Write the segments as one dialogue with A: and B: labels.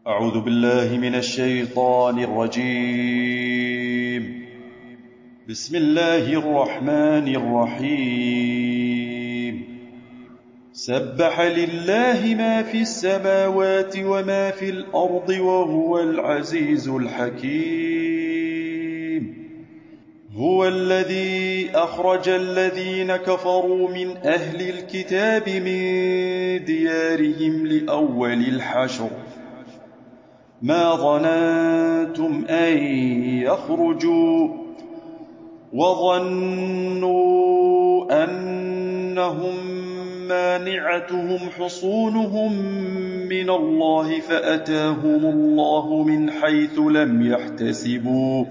A: أعوذ بالله من الشيطان الرجيم. بسم الله الرحمن الرحيم. سبح لله ما في السماوات وما في الأرض وهو العزيز الحكيم. هو الذي أخرج الذين كفروا من أهل الكتاب من ديارهم لأول الحشر ما ظننتم أن يخرجوا وظنوا أنهم مانعتهم حصونهم من الله فأتاهم الله من حيث لم يحتسبوا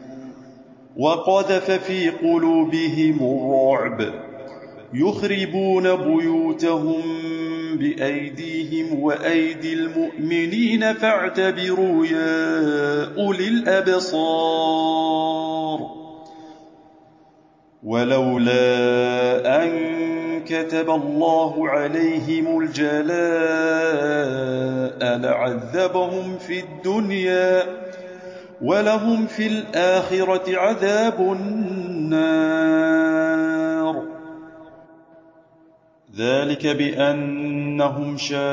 A: وقذف في قلوبهم الرعب يخربون بيوتهم بأيديهم وأيدي المؤمنين فاعتبروا يا أولي الأبصار. ولولا أن كتب الله عليهم الجلاء لعذبهم في الدنيا ولهم في الآخرة عذاب النار. ذلك بأنهم شاقوا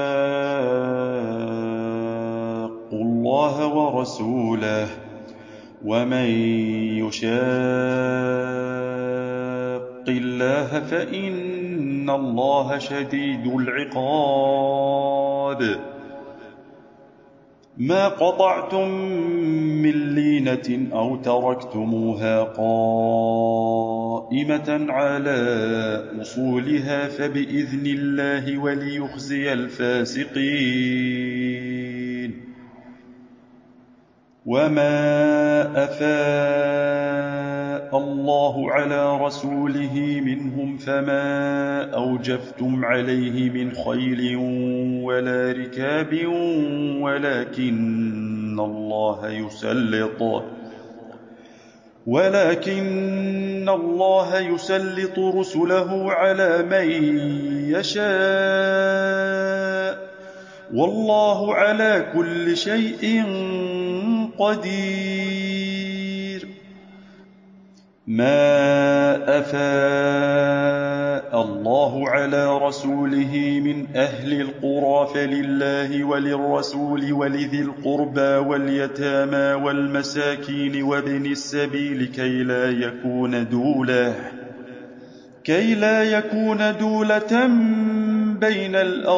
A: الله ورسوله ومن يشاق الله فإن الله شديد العقاب. ما قطعتم من لينة أو تركتموها قائمة على أصولها فبإذن الله وليخزي الفاسقين. وما أفاء الله على رسوله منهم فما أوجفتم عليه من خيل ولا ركاب ولكن الله يسلط رسله على من يشاء والله على كل شيء قدير. ما أفاء الله على رسوله من أهل القرى فلله وللرسول ولذي القربى واليتامى والمساكين وابن السبيل كي لا يكون دولة بين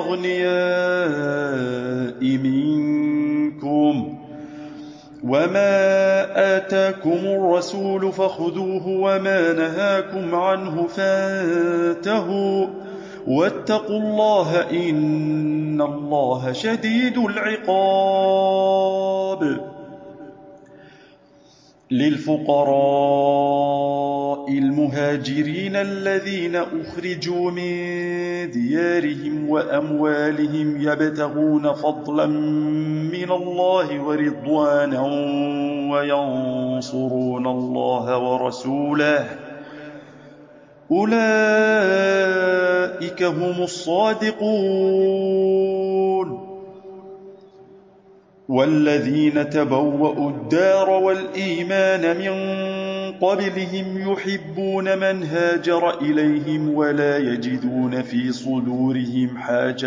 A: الأغنياء منكم. وما آتاكم الرسول فخذوه وما نهاكم عنه فانتهوا واتقوا الله إن الله شديد العقاب. للفقراء المهاجرين الذين أخرجوا من ديارهم وأموالهم يبتغون فضلا من الله ورضوانا وينصرون الله ورسوله أولئك هم الصادقون. والذين تبوأوا الدار والإيمان من قبلهم يحبون من هاجر إليهم ولا يجدون في صدورهم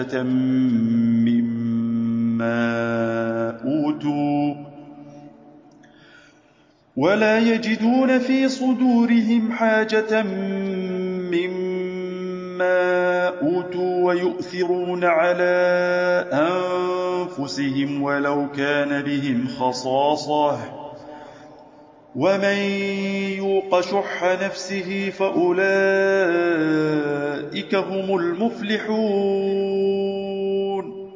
A: حاجة مما أوتوا ويؤثرون على أنفسهم ولو كان بهم خصاصة ومن يوق شح نفسه فأولئك هم المفلحون.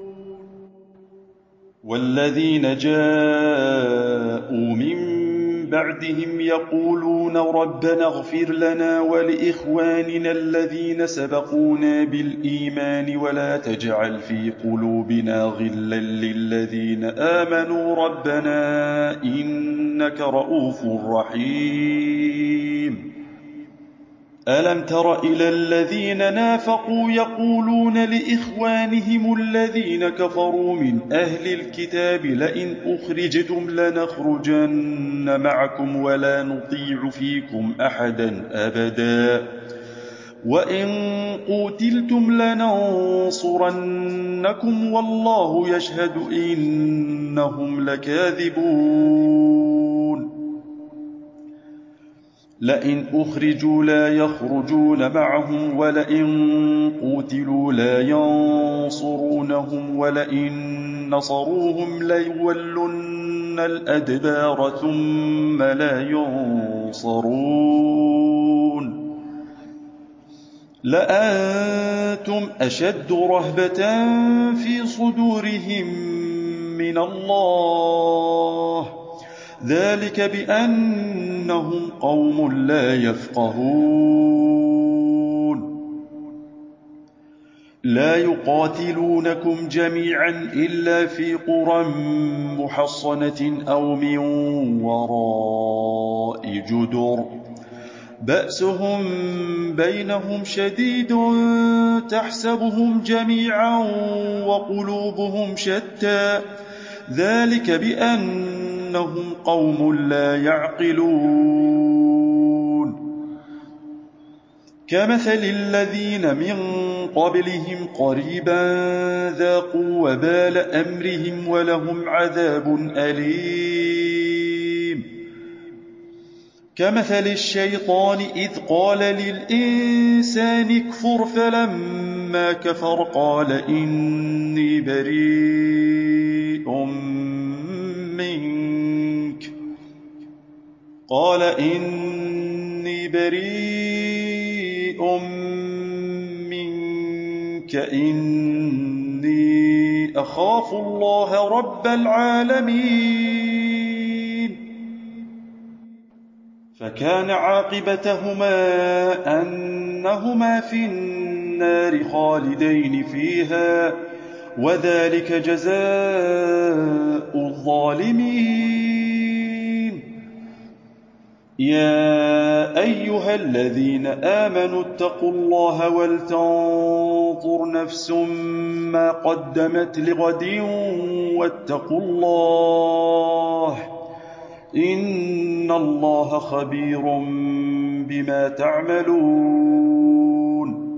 A: والذين جاءوا من بعدهم يقولون ربنا اغفر لنا ولإخواننا الذين سبقونا بالإيمان ولا تجعل في قلوبنا غلا للذين آمنوا ربنا إنك رؤوف رحيم. ألم تر إلى الذين نافقوا يقولون لإخوانهم الذين كفروا من أهل الكتاب لئن أخرجتم لنخرجن معكم ولا نطيع فيكم أحدا أبدا وإن قوتلتم لننصرنكم والله يشهد إنهم لكاذبون لئن أخرجوا لا يخرجون معهم ولئن قوتلوا لا ينصرونهم ولئن نصروهم ليولن الأدبار ثم لا ينصرون لأنتم أشد رهبة في صدورهم من الله ذلك بأنهم قوم لا يفقهون لا يقاتلونكم جميعا إلا في قرى محصنة أو من وراء جدر بأسهم بينهم شديد تحسبهم جميعا وقلوبهم شتى ذلك بأنهم قوم لا يعقلون كمثل الذين من قبلهم قريبا ذاقوا وبال أمرهم ولهم عذاب أليم كمثل الشيطان إذ قال للإنسان اكفر فلما كفر قال إني بريء منك إني أخاف الله رب العالمين فكان عاقبتهما أنهما في النار خالدين فيها وذلك جزاء الظالمين يا أيها الذين آمنوا اتقوا الله ولتنظر نفس ما قدمت لغد واتقوا الله إن الله خبير بما تعملون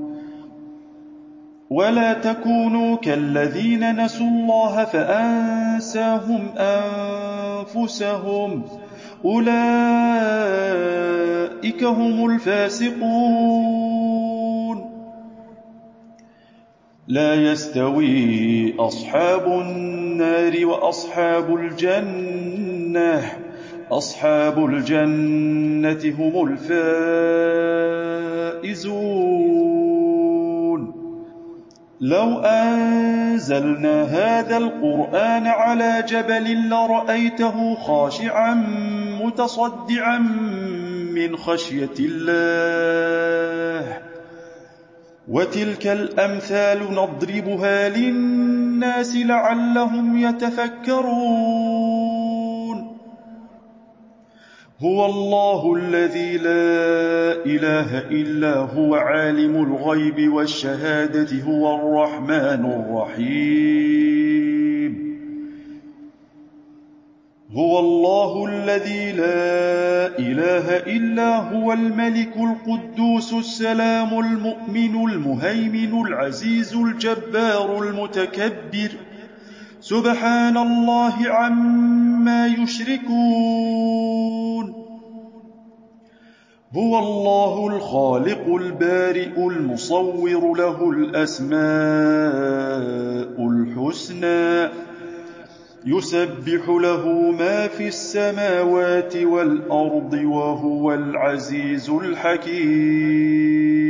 A: ولا تكونوا كالذين نسوا الله فأنساهم أنفسهم أولئك هم الفاسقون لا يستوي أصحاب النار وأصحاب الجنة أصحاب الجنة هم الفائزون لو أنزلنا هذا القرآن على جبل لرأيته خاشعا متصدعا من خشية الله وتلك الأمثال نضربها للناس لعلهم يتفكرون هو الله الذي لا إله إلا هو عالم الغيب والشهادة هو الرحمن الرحيم هو الله الذي لا إله إلا هو الملك القدوس السلام المؤمن المهيمن العزيز الجبار المتكبر سبحان الله عما يشركون هو الله الخالق البارئ المصور له الأسماء الحسنى يسبح له ما في السماوات والأرض وهو العزيز الحكيم